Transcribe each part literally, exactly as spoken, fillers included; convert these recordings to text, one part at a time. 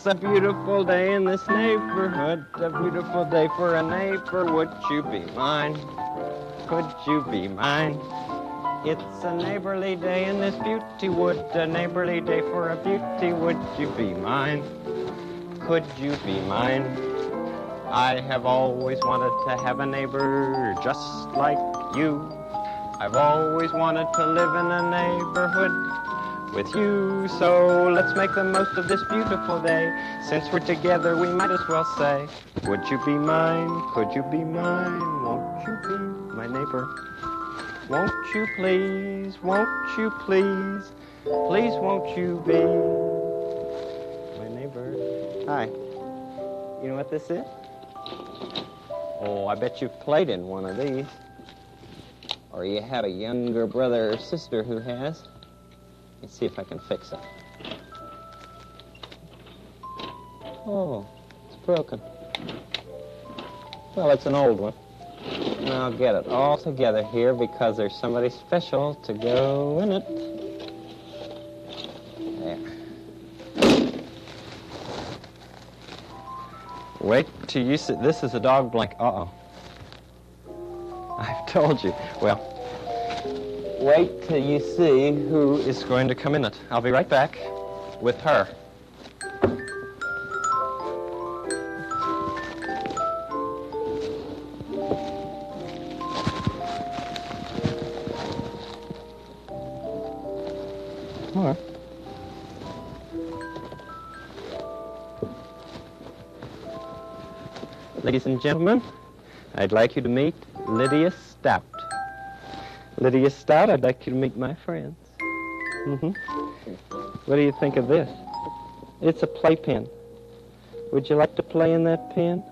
It's a beautiful day in this neighborhood, a beautiful day for a neighbor. Would you be mine? Could you be mine? It's a neighborly day in this beauty wood, a neighborly day for a beauty. Would you be mine? Could you be mine? I have always wanted to have a neighbor just like you. I've always wanted to live in a neighborhood with you. So let's make the most of this beautiful day. Since we're together, we might as well say, would you be mine? Could you be mine? Won't you be my neighbor? Won't you please? Won't you please? Please won't you be my neighbor? Hi. You know what this is? Oh, I bet you've played in one of these. Or you have a younger brother or sister who has. Let's see if I can fix it. Oh, it's broken. Well, it's an old one. And I'll get it all together here because there's somebody special to go in it. There. Wait till you see. This is a dog blanket. Uh-oh. I've told you. Well, wait till you see who is going to come in it. I'll be right back with her. More. Ladies and gentlemen, I'd like you to meet Lydia Stout. Lydia Stout, I'd like you to meet my friends. Mm-hmm. What do you think of this? It's a playpen. Would you like to play in that pen?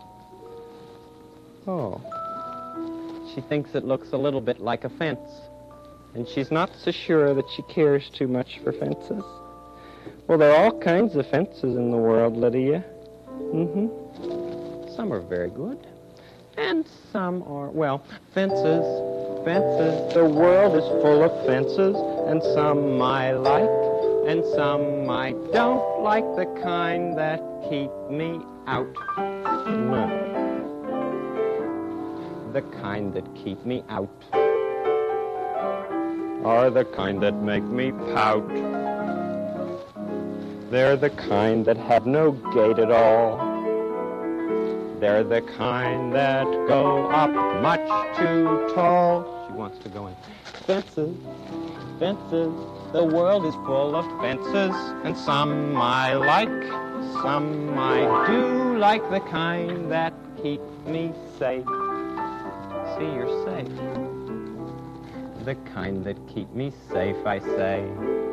Oh. She thinks it looks a little bit like a fence. And she's not so sure that she cares too much for fences. Well, there are all kinds of fences in the world, Lydia. Mm-hmm. Some are very good. And some are, well, fences, fences. The world is full of fences, and some I like, and some I don't like, the kind that keep me out. No. The kind that keep me out are the kind that make me pout. They're the kind that have no gait at all. They're the kind that go up much too tall. She wants to go in. Fences, fences, the world is full of fences, and some I like, some I do like, the kind that keep me safe. See, you're safe. The kind that keep me safe, I say,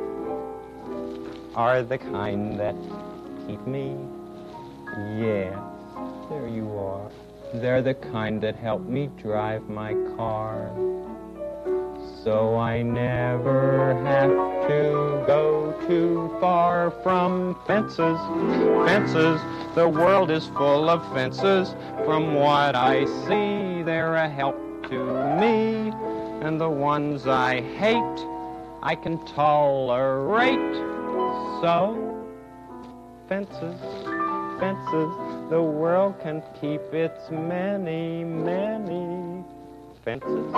are the kind that keep me, yes. There you are. They're the kind that help me drive my car, so I never have to go too far from fences. Fences, the world is full of fences. From what I see, they're a help to me, and the ones I hate, I can tolerate. So, fences, fences, the world can keep its many, many fences.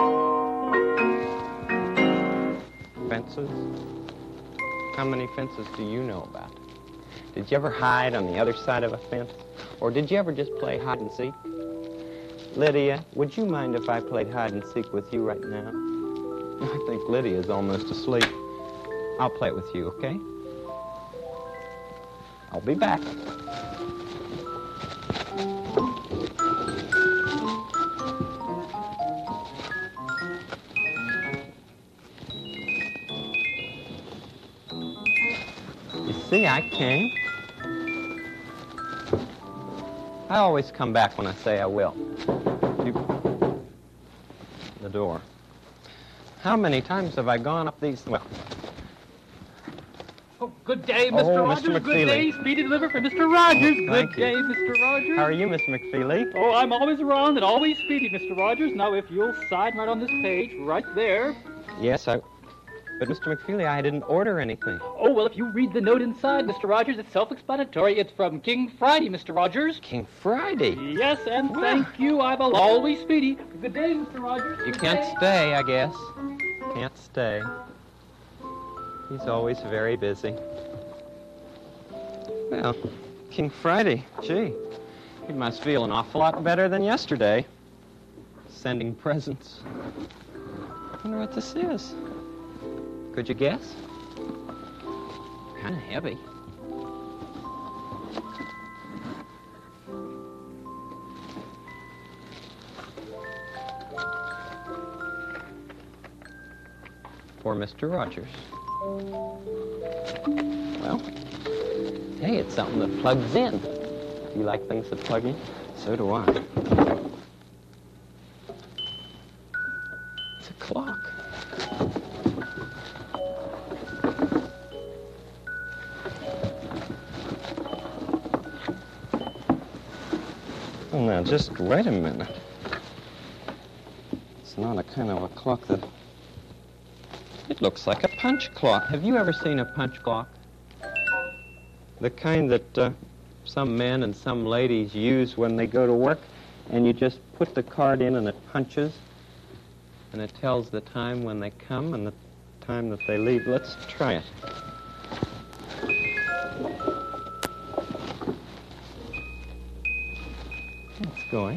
Fences? How many fences do you know about? Did you ever hide on the other side of a fence? Or did you ever just play hide and seek? Lydia, would you mind if I played hide and seek with you right now? I think Lydia's almost asleep. I'll play it with you, okay? I'll be back. See, I came. I always come back when I say I will. You... The door. How many times have I gone up these... Well... Oh, good day, Mister Oh, Rogers. Mister Good McFeely. day, speedy deliver for Mister Rogers. Oh, good thank you. day, Mister Rogers. How are you, Mister McFeely? Oh, I'm always around and always speedy, Mister Rogers. Now, if you'll sign right on this page, right there. Yes, I... But, Mister McFeely, I didn't order anything. Oh, well, if you read the note inside, Mister Rogers, it's self-explanatory. It's from King Friday, Mister Rogers. King Friday? Yes, and thank you. I'm always speedy. Good day, Mister Rogers. You Good can't day. stay, I guess. Can't stay. He's always very busy. Well, King Friday, gee, he must feel an awful lot better than yesterday. Sending presents. I wonder what this is. Could you guess? Kind of heavy. For Mister Rogers. Well, hey, it's something that plugs in. You like things that plug in? So do I. It's a clock. Well, now, just wait a minute. It's not a kind of a clock that... It looks like a punch clock. Have you ever seen a punch clock? The kind that uh, some men and some ladies use when they go to work, and you just put the card in and it punches, and it tells the time when they come and the time that they leave. Let's try it. It's going.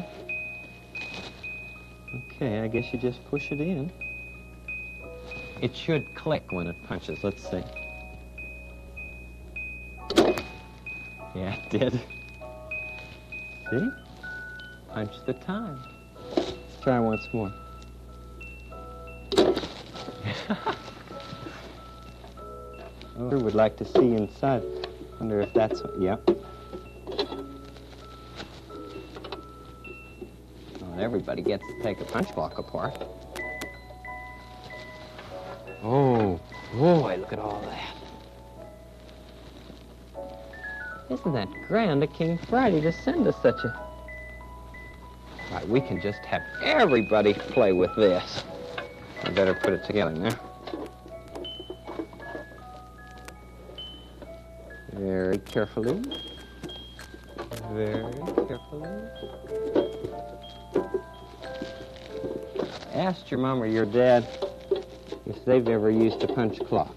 Okay, I guess you just push it in. It should click when it punches. Let's see. Yeah, it did. See? Punch the time. Let's try once more. Oh, I would like to see inside. Wonder if that's... Yep. Not everybody gets to take a punch clock apart. Oh, boy, look at all that. Isn't that grand of King Friday to send us such a... Right, we can just have everybody play with this. I better put it together now. Very carefully. Very carefully. Ask your mom or your dad if they've ever used a punch clock.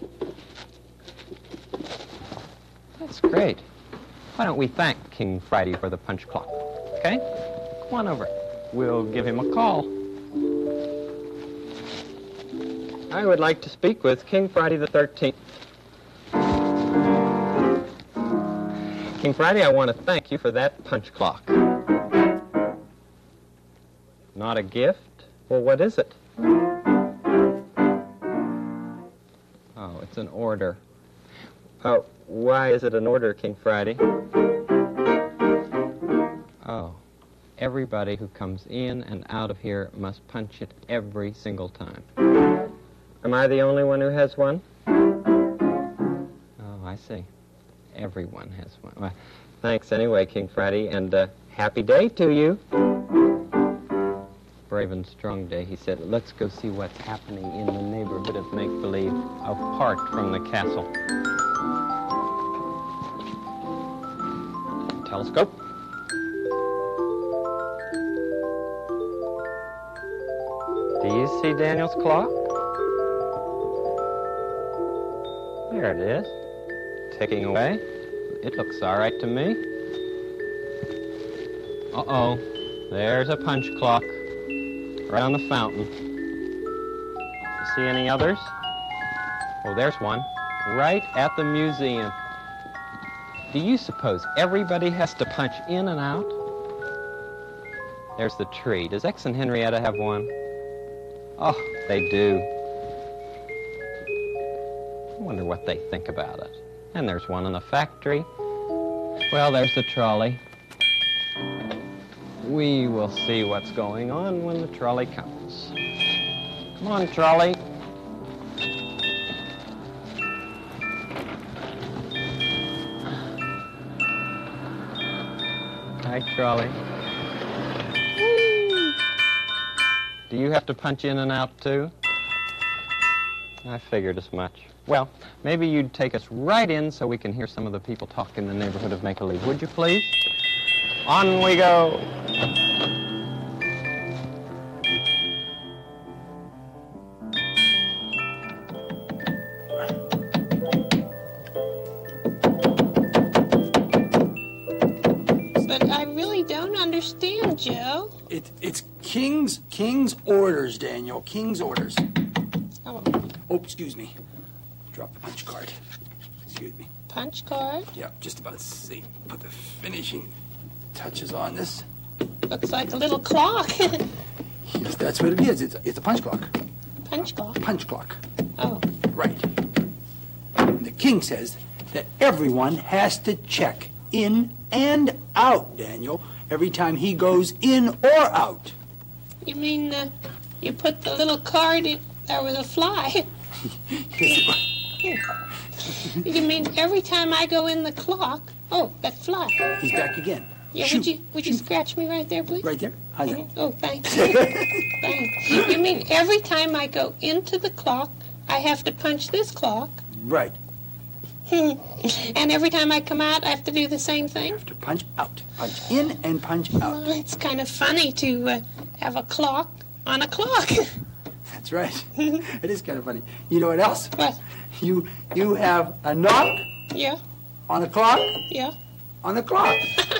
That's great. Why don't we thank King Friday for the punch clock? Okay? Come on over. We'll give him a call. I would like to speak with King Friday the thirteenth. King Friday, I want to thank you for that punch clock. Not a gift? Well, what is it? Oh, it's an order. Oh, why is it an order, King Friday? Oh, everybody who comes in and out of here must punch it every single time. Am I the only one who has one? Oh, I see. Everyone has one. Well, thanks anyway, King Friday, and uh, happy day to you. Brave and strong day, he said. Let's go see what's happening in the neighborhood of make-believe, apart from the castle. Telescope. Do you see Daniel's clock? There it is. Ticking away. It looks all right to me. Uh-oh. There's a punch clock. Right on the fountain. You see any others? Oh, there's one. Right at the museum. Do you suppose everybody has to punch in and out? There's the tree. Does X and Henrietta have one? Oh, they do. I wonder what they think about it. And there's one in the factory. Well, there's the trolley. We will see what's going on when the trolley comes. Come on, trolley. Hi, trolley. Whee! Do you have to punch in and out, too? I figured as much. Well, maybe you'd take us right in so we can hear some of the people talk in the neighborhood of Make-A-Leave, would you please? On we go. But I really don't understand, Joe. It, it's King's King's orders, Daniel. King's orders. Oh, Oh, excuse me. Drop the punch card. Excuse me. punch card. Yeah, just about to see. Put the finishing touches on this. Looks like a little clock. Yes, that's what it is. It's, it's a punch clock. Punch clock. Punch clock. Oh, Right. The king says that everyone has to check in and out, Daniel, every time he goes in or out. you mean uh, you put the little card in there with a fly? You mean every time I go in the clock? Oh, that fly. He's back again. Yeah, Shoot. would you would you scratch me right there, please? Right there? How's that? Oh, thanks. Thanks. You mean every time I go into the clock, I have to punch this clock? Right. And every time I come out, I have to do the same thing? You have to punch out. Punch in and punch out. Well, it's kind of funny to uh, have a clock on a clock. That's right. It is kind of funny. You know what else? What? You you have a knock Yeah, on a clock yeah. on a clock.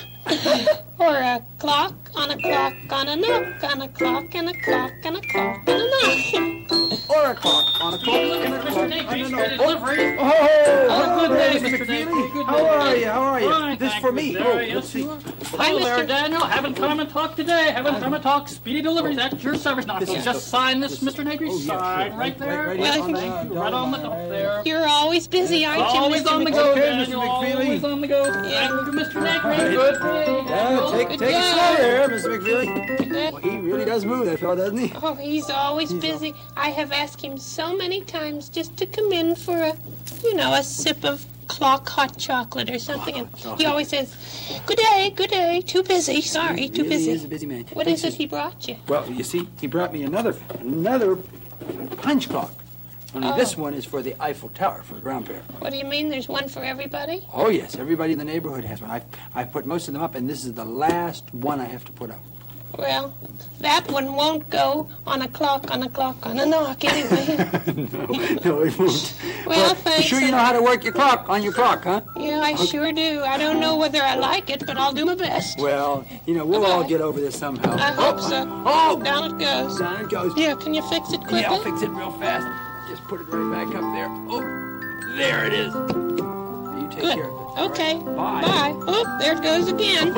Or a clock on a clock on a knock on a clock and a clock and a clock and a knock. Or a clock on a clock and a clock. Mister Nagry's ready delivery. Oh, Oh, good day, Mister Mister McFeely. Nagry. Good How day. are you? How are you? Fine, This thank for you, me. sir. Oh, Yes, let's see. sir. Hello there, Daniel. Haven't come and talked today. Haven't come and talked. Speedy deliveries at your service. Now, This please is- just sign this, Mister Nagry. Oh, yeah, Sign sure. right there. Right, right Thank on you. the- Right on the top there. You're always busy, aren't you, Always Mister on the Mc- go, Okay, Mister Daniel. McFeely. Always on the go. Yeah. Thank you, Mister Nagry. right. Good day. Yeah, Daniel. take, Good take it job. slow there, Mister McFeely. That- Well, he really does move, that fellow, doesn't he? Oh, he's always busy. I have asked him so many times just to come in for a, you know, a sip of clock hot chocolate or something. And he always says, good day, good day, too busy, sorry, He too really busy. is a busy man. What is it he brought you? Well, you see, he brought me another another punch clock. Only Oh. this one is for the Eiffel Tower for grandpa. What do you mean, there's one for everybody? Oh yes, everybody in the neighborhood has one. I've I've put most of them up, and this is the last one I have to put up. Well, that one won't go on a clock, on a clock, on a knock anyway. no, no, it won't. Well, you thanks. sure you know how to work your clock on your clock, huh? Yeah, I sure do. I don't know whether I like it, but I'll do my best. Well, you know, we'll all Bye-bye. get over this somehow. I hope so. Oh, Down it goes. down it goes. Yeah, can you fix it quickly? Yeah, I'll fix it real fast. Just put it right back up there. Oh, there it is. Now you take Good. care of it. all right? Okay. Bye. Bye. Oh, there it goes again.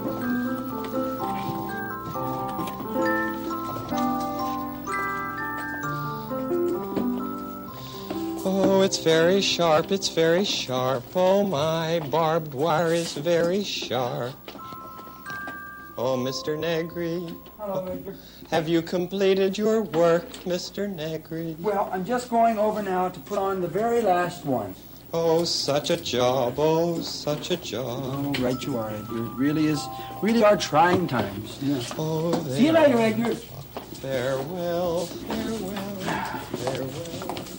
Oh, it's very sharp, it's very sharp. Oh, my barbed wire is very sharp. Oh, Mister Negri, Hello, Edgar. have you completed your work, Mister Negri? Well, I'm just going over now to put on the very last one. Oh, such a job, oh, such a job. Oh, right you are, Edgar. It really is, really are trying times. Yeah. Oh, See you later, Edgar. farewell, farewell, farewell.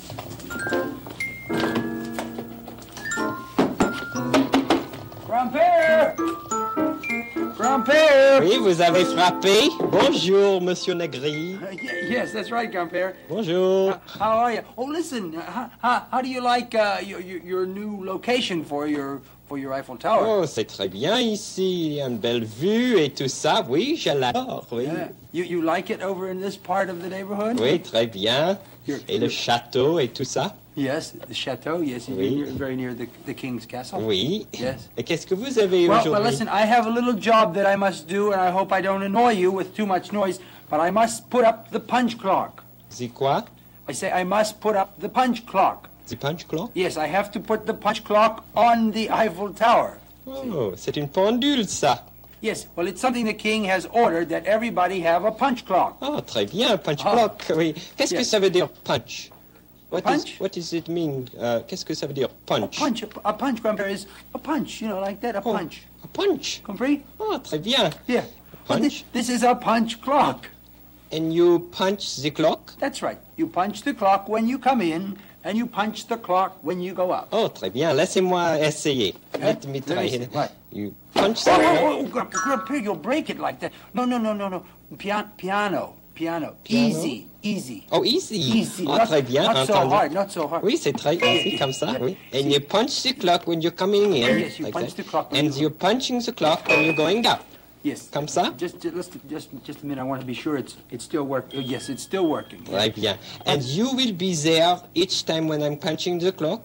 Grand-père! Grand-père! Oui, vous avez frappé. Bonjour, Monsieur Negri. Uh, y- yes, that's right, Grand-père. Bonjour. How are you? Oh, listen, uh, how, how, how do you like uh, your, your, your new location for your, for your Eiffel Tower? Oh, c'est très bien ici. Il y a une belle vue et tout ça. Oui, je l'adore, oui. Yeah. You, you like it over in this part of the neighborhood? Oui, très bien. You're- Et le château et tout ça. Yes, the chateau, yes, you're Oui. near- very near the, the king's castle. Oui. Yes. Et qu'est-ce que vous avez Well, aujourd'hui? well, listen, I have a little job that I must do, and I hope I don't annoy you with too much noise, but I must put up the punch clock. C'est quoi? I say I must put up the punch clock. C'est punch clock? Yes, I have to put the punch clock on the Eiffel Tower. Oh, c'est une pendule, ça. Yes, well, it's something the king has ordered that everybody have a punch clock. Ah, très bien, punch Ah. clock, oui. Qu'est-ce que Yes. ça veut dire punch? What Punch? Is, what does it mean? Uh, qu'est-ce que ça veut dire punch? Punch, a punch, Grandpa, is a punch, you know, like that, a Oh, punch. A punch. Compris? Ah, très bien. Yeah. But Punch? This, this is a punch clock. And you punch the clock? That's right. You punch the clock when you come in, and you punch the clock when you go out. Oh, très bien. Laissez-moi essayer. Let me try. Let me see. What? You punch the Oh, clock. oh, oh, Gra- Grandpa, you'll break it like that. No, no, no, no, no. Pian- piano, piano. Piano? Easy, easy. Oh, easy. Easy. Oh, not, très bien. not so entendu. hard, not so hard. Oui, c'est très easy, comme ça, Yeah. oui. And you punch the clock when you're coming in. Yes, you like punch that. the clock when And you- you're punching the clock when you're going out. Yes. Comme ça? Just, just, let's- just, just a minute. I want to be sure it's, it's still working. Yes, it's still working. Très bien. And you will be there each time when I'm punching the clock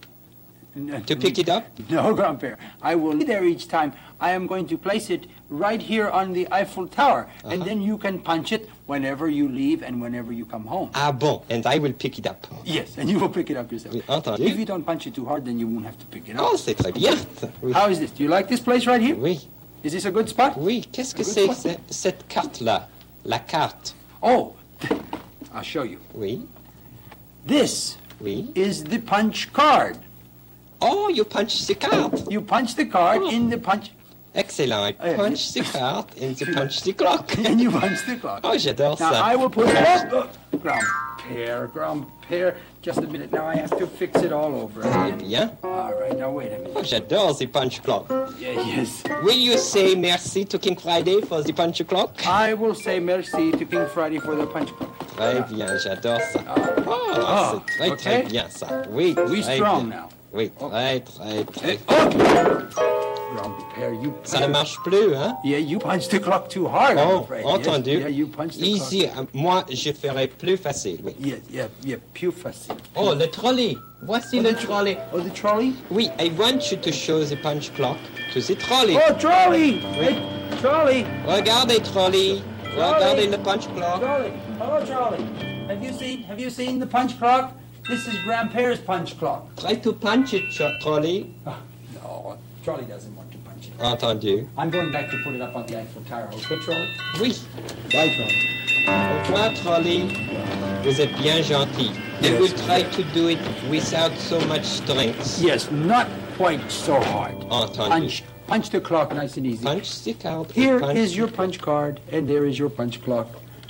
to pick it up? No, Grandpère. I will be there each time. I am going to place it right here on the Eiffel Tower, and Uh-huh. then you can punch it whenever you leave and whenever you come home. Ah bon, and I will pick it up. Yes, and you will pick it up yourself. Oui, entendu. If you don't punch it too hard, then you won't have to pick it up. Oh, c'est très bien. Oui. How is this? Do you like this place right here? Oui, Is this a good spot? oui. Qu'est-ce que Good c'est spot. ce- cette carte-là? La carte. Oh, I'll show you. Oui, This oui. is the punch card. Oh, you punch the card. You punch the card Oh. in the punch, Excellent. I Yeah. punch the card and you punch the clock. and you punch the clock. Oh, j'adore Now ça. I will put it up. Oh, Grandpère, Grandpère. Just a minute. Now I have to fix it all over. Très bien. All right. Now wait a minute. Oh, j'adore the punch clock. Yeah, yes. Will you say merci to King Friday for the punch clock? I will say merci to King Friday for the punch clock. Très bien, j'adore ça. Oh, Ah, c'est très, très okay. bien ça. Oui, We très strong bien. now. Oui, très, très, très. Oh! Grandpère, you. Ça ne marche plus, hein? Yeah, you punched the clock too hard. I'm Oh, afraid. entendu. Yes, yeah, you punched the Ici, clock. euh, moi, je ferai plus facile, oui. Yeah, yeah, yeah. Pure facile. Oh, le trolley. Voici le trolley. Oh, the trolley. Oui, I want you to show the punch clock to the trolley. Oh, trolley! Hey, trolley! Regardez, trolley. Regardez le punch clock. Trolley! Hello, trolley. Have you seen? Have you seen the punch clock? This is Grandpère's punch clock. Try to punch it, cho- trolley. Ah, no, trolley doesn't want to punch it. Entendu. I'm going back to put it up on the Eiffel Tower. Okay, trolley? Oui. Bye, trolley. Au revoir, trolley. Vous êtes bien gentil. I Yes. will try to do it without so much strength. Yes, not quite so hard. Entendu. Punch, punch the clock nice and easy. Punch the card. Here punch. is your punch card, and there is your punch clock.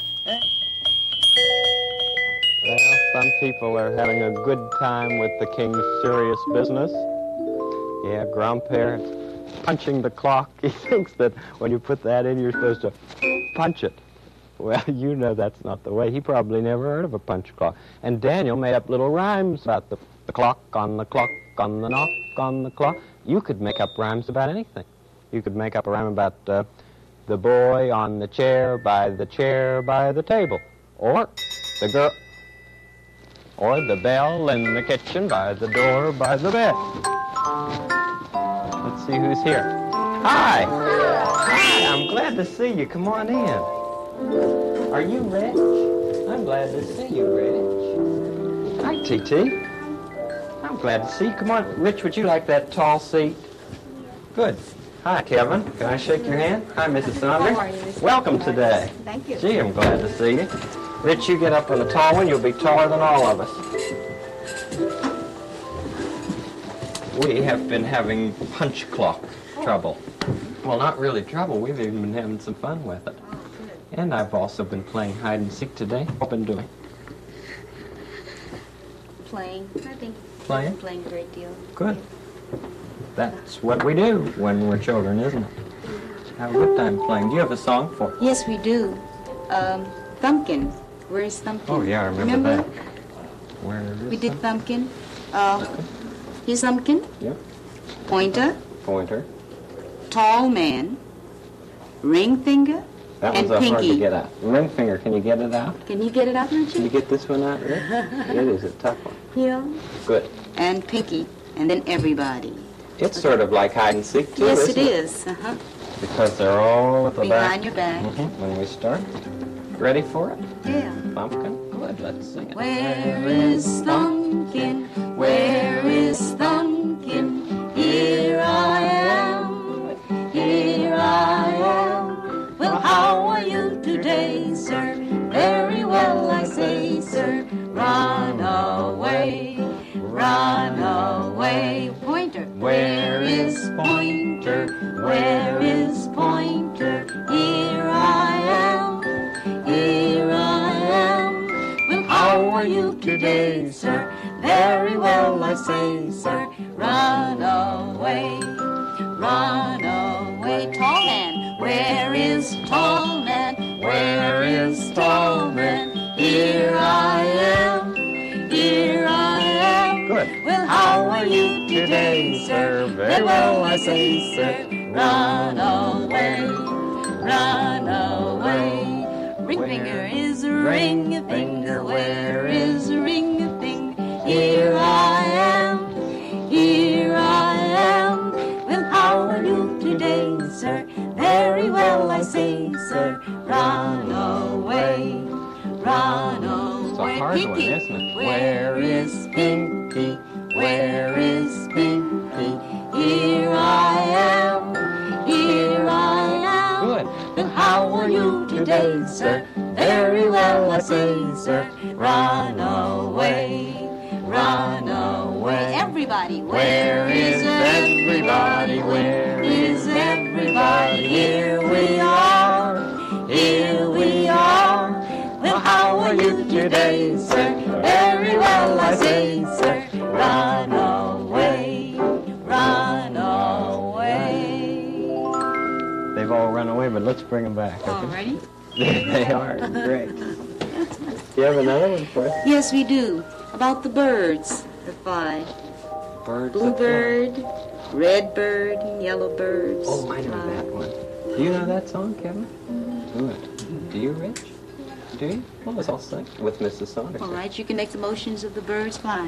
Well, some people are having a good time with the king's serious business. Yeah, Grandpère punching the clock. He thinks that when you put that in, you're supposed to punch it. Well, you know that's not the way. He probably never heard of a punch clock. And Daniel made up little rhymes about the, the clock on the clock on the knock on the clock. You could make up rhymes about anything. You could make up a rhyme about uh, the boy on the chair by the chair by the table. Or the girl... Or the bell in the kitchen by the door by the bed. Let's see who's here. Hi. Hi, I'm glad to see you. Come on in. Are you Rich? I'm glad to see you, Rich. Hi, T T. I'm glad to see you. Come on, Rich, would you like that tall seat? Good. Hi, Kevin. Can I shake your hand? Hi, Missus Saunders. How are you, Mister Welcome Saunders? today. Thank you. Gee, I'm glad to see you. Rich, you get up on the tall one, you'll be taller than all of us. We have been having punch clock trouble. Well, not really trouble. We've even been having some fun with it. And I've also been playing hide and seek today. What have you been doing? Playing. I think Playing? playing a great deal. Good. That's what we do when we're children, isn't it? Have a good time playing. Do you have a song for us? Yes, we do. Um, Thumpkin. Where is Thumpkin? Oh, yeah, I remember, Remember? that. Where is We did that? Thumpkin. Uh, here's Thumpkin. Yep. Pointer. Pointer. Tall man. Ring finger. That and was uh, hard to pinky. get out. Ring finger, can you get it out? Can you get it out, Can you Richard? get this one out, Rick? It is a tough one. Here. Good. And pinky. And then everybody. It's sort of like hide and seek, too, Yes, isn't it is. Uh-huh. Because they're all at the Behind back. your back. Mhm. When we start. Ready for it? Yeah. Pumpkin? Good, let's sing it. Where is Thumpkin? Where is Thumpkin? Here I am, here I am. Well, how are you today, sir? Very well, I say, sir. Run away, run away. Pointer, where is Pointer? Where is Pointer? Here I am, here are you today, sir? Very well, I say, sir. Run away, run away. Tall man, where is tall man? Where is tall man? Here I am, here I am. Good. Well, how are you today, sir? Very well, I say, sir. Run away, run away. Ring finger is a ring a finger. Where is a ring a finger? Here I am, here I am. Well, how are you today, sir? Very well, I say, sir. Run away, run away. It's a hard Pinky, one, isn't it? where is Pinky? Where is Pinky? Here I am, here I am. Good. Well, how are you today, sir? Very well, I say, sir. Run away, run away. Everybody, Where is everybody? Where is everybody? Here we are, here we are. Well, how are you today, sir? Very well, I say, sir. Run away, run away. They've all run away, but let's bring them back. Okay? Already? They are. Great. You have another one for us? Yes, we do. About the birds that fly. Birds. Bluebird, redbird, and yellowbirds. Oh, I know that one. Do you know that song, Kevin? Good. Do you, Rich? Do you? Well, let's all sing with Missus Saunders. All right, you can make the motions of the birds flying.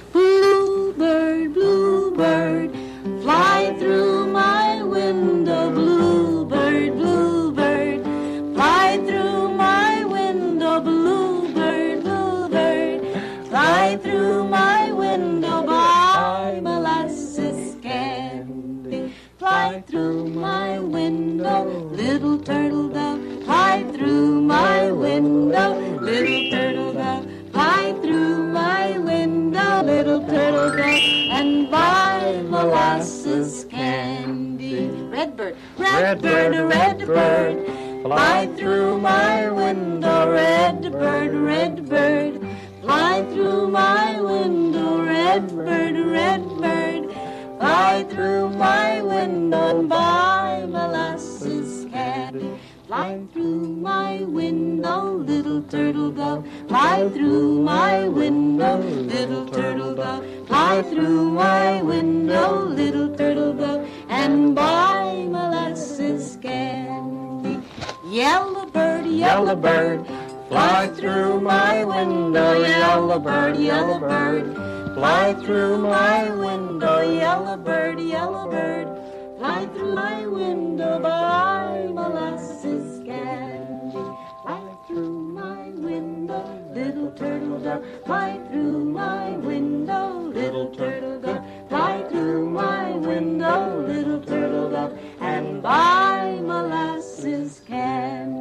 Bluebird, bluebird, fly through my window. Bluebird, bluebird, fly through my window. Bluebird, bluebird, fly through my window. By molasses candy, fly through my window. Little turtle dove, fly through my window. Little turtle dove, fly through my window. Little turtle dove, and buy molasses candy. Redbird, redbird, redbird, fly through my window. Redbird, redbird, fly through my window. Redbird, redbird, fly through my window and buy molasses candy. Fly through my window, little turtle dove. Fly through my window, little turtle dove. Fly through my window, little turtle dove, and buy molasses candy. Yellow bird, yellow bird, fly through my window. Yellow bird, yellow bird, fly through my window. Yellow bird, yellow bird, fly through my window. Buy molasses candy. Fly through my window, little turtle dove. Fly through my window, little turtle dove. Fly through my window, little turtle dove, and buy molasses candy.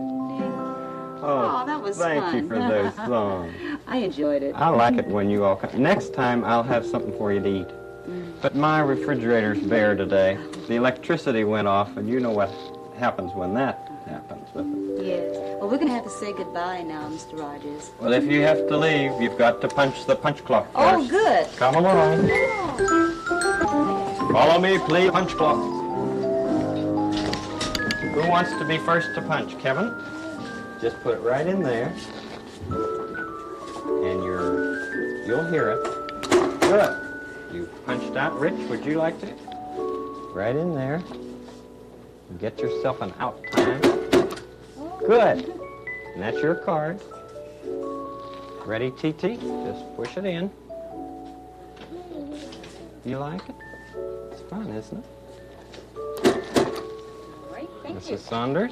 Oh, Oh, that was thank fun. you for those songs. I enjoyed it. I like it when you all come. Next time, I'll have something for you to eat. But my refrigerator's bare today. The electricity went off, and you know what happens when that happens with it. Yes. Well, we're going to have to say goodbye now, Mister Rogers. Well, if you have to leave, you've got to punch the punch clock first. Oh, good. Come along. Follow me, please. Punch clock. Who wants to be first to punch? Kevin? Just put it right in there. And you're, you'll hear it. Good. You punched out. Rich, would you like to? Right in there. Get yourself an out time. Good. And that's your card. Ready, T T? Just push it in. You like it? It's fun, isn't it? Right, thank Missus you. Saunders?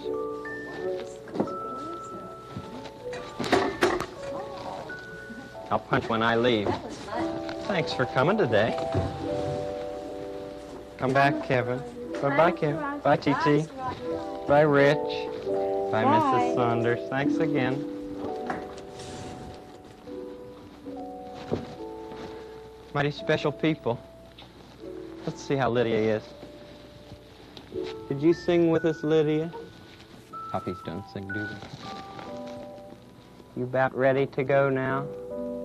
I'll punch when I leave. That was fun. Thanks for coming today. Come back, Kevin. Bye-bye, Kevin. Bye, T T. Bye, Rich. Bye, Missus Saunders. Thanks again. Mighty special people. Let's see how Lydia is. Did you sing with us, Lydia? Puppies don't sing, do they? You about ready to go now?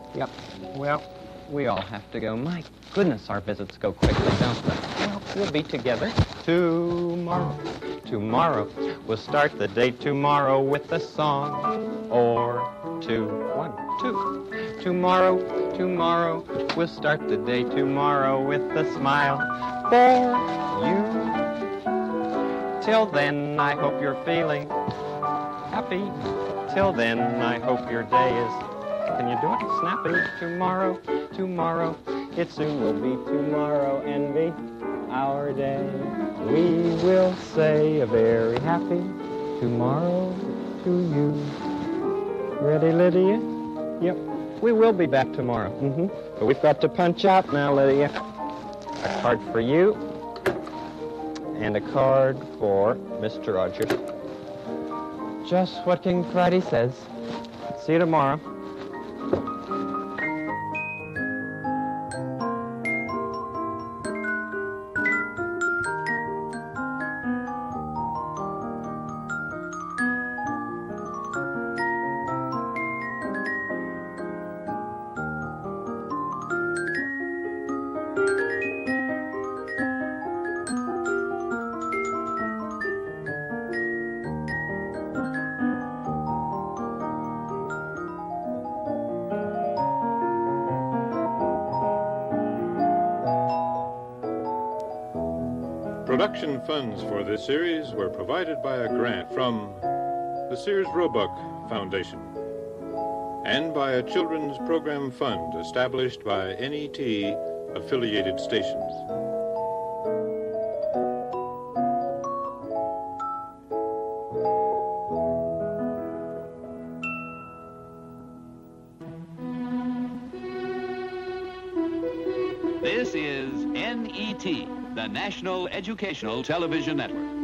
Yep. Well, we all have to go. My goodness, our visits go quickly, don't they? Well, we'll be together tomorrow. Tomorrow. We'll start the day tomorrow with a song or two. One, two. Tomorrow, tomorrow. We'll start the day tomorrow with a smile for you. Till then, I hope you're feeling happy. Till then, I hope your day is, can you do it? Snappy. Tomorrow, tomorrow. It soon will be tomorrow and be our day. We will say a very happy tomorrow to you. Ready, Lydia? Yep. We will be back tomorrow. Mm-hmm. But we've got to punch out now, Lydia. A card for you and a card for Mister Rogers. Just what King Friday says. See you tomorrow. Production funds for this series were provided by a grant from the Sears Roebuck Foundation and by a children's program fund established by N E T affiliated stations. This is N E T, the National Educational Television Network.